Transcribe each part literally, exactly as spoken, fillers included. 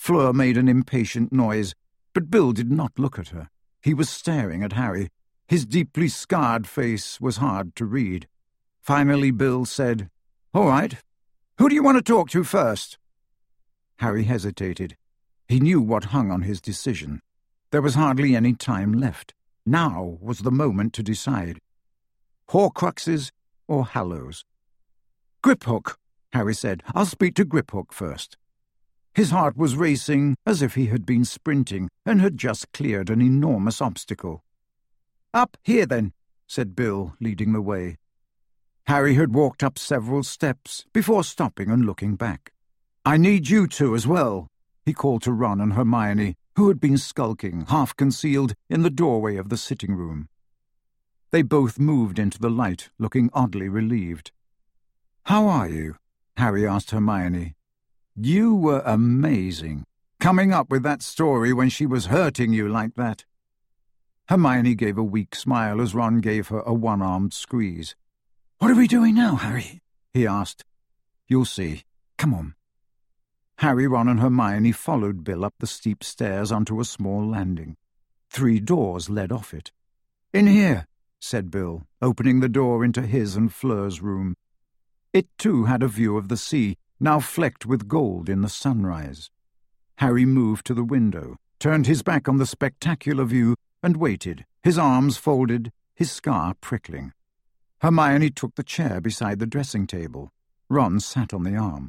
Fleur made an impatient noise, but Bill did not look at her. He was staring at Harry. His deeply scarred face was hard to read. Finally Bill said, "All right. Who do you want to talk to first?" Harry hesitated. He knew what hung on his decision. There was hardly any time left. Now was the moment to decide. Horcruxes or Hallows? "Griphook," Harry said. "I'll speak to Griphook first." His heart was racing as if he had been sprinting and had just cleared an enormous obstacle. "Up here, then," said Bill, leading the way. Harry had walked up several steps before stopping and looking back. "I need you two as well," he called to Ron and Hermione, who had been skulking, half-concealed, in the doorway of the sitting room. They both moved into the light, looking oddly relieved. "How are you?" Harry asked Hermione. "You were amazing, coming up with that story when she was hurting you like that." Hermione gave a weak smile as Ron gave her a one-armed squeeze. "What are we doing now, Harry?" he asked. "You'll see. Come on." Harry, Ron and Hermione followed Bill up the steep stairs onto a small landing. Three doors led off it. "In here," said Bill, opening the door into his and Fleur's room. It too had a view of the sea, now flecked with gold in the sunrise. Harry moved to the window, turned his back on the spectacular view, and waited, his arms folded, his scar prickling. Hermione took the chair beside the dressing table. Ron sat on the arm.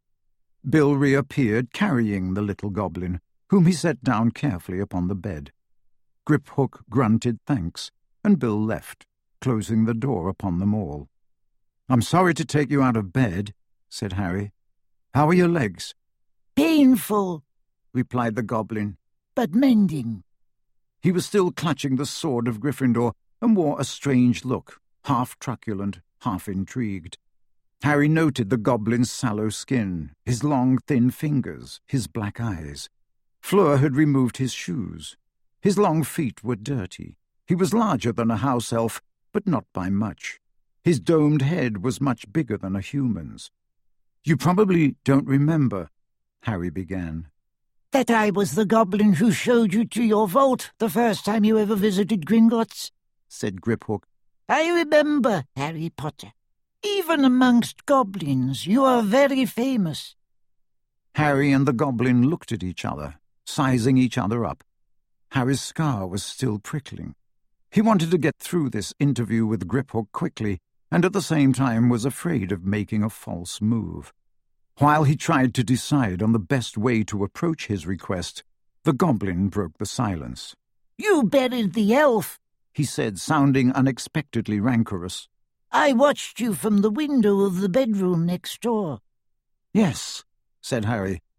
Bill reappeared, carrying the little goblin, whom he set down carefully upon the bed. Griphook grunted thanks, and Bill left, closing the door upon them all. "I'm sorry to take you out of bed," said Harry. "How are your legs?" "Painful," replied the goblin, "but mending." He was still clutching the sword of Gryffindor and wore a strange look, half truculent, half intrigued. Harry noted the goblin's sallow skin, his long, thin fingers, his black eyes. Fleur had removed his shoes. His long feet were dirty. He was larger than a house elf, but not by much. His domed head was much bigger than a human's. "You probably don't remember," Harry began. "That I was the goblin who showed you to your vault the first time you ever visited Gringotts," said Griphook. "I remember, Harry Potter. Even amongst goblins, you are very famous." Harry and the goblin looked at each other, sizing each other up. Harry's scar was still prickling. He wanted to get through this interview with Griphook quickly, and at the same time was afraid of making a false move. While he tried to decide on the best way to approach his request, the goblin broke the silence. "You buried the elf," he said, sounding unexpectedly rancorous. "I watched you from the window of the bedroom next door." "Yes," said Harry.